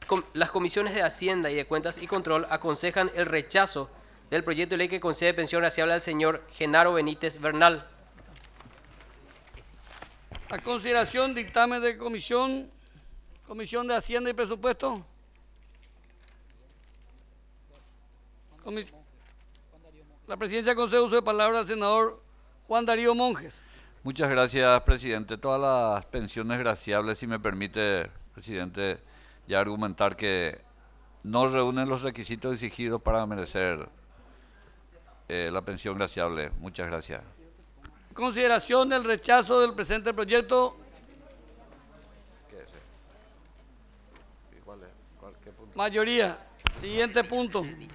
Las comisiones de Hacienda y de Cuentas y Control aconsejan el rechazo del proyecto de ley que concede pensión graciable al señor Genaro Benítez Bernal. A consideración, dictamen de comisión de Hacienda y Presupuesto. La presidencia concede uso de palabra al senador Juan Darío Monjes. Muchas gracias, presidente. Todas las pensiones graciables, si me permite, presidente, ya argumentar que no reúnen los requisitos exigidos para merecer la pensión graciable. Muchas gracias. Consideración del rechazo del presente proyecto. ¿Qué punto? Mayoría. Siguiente punto.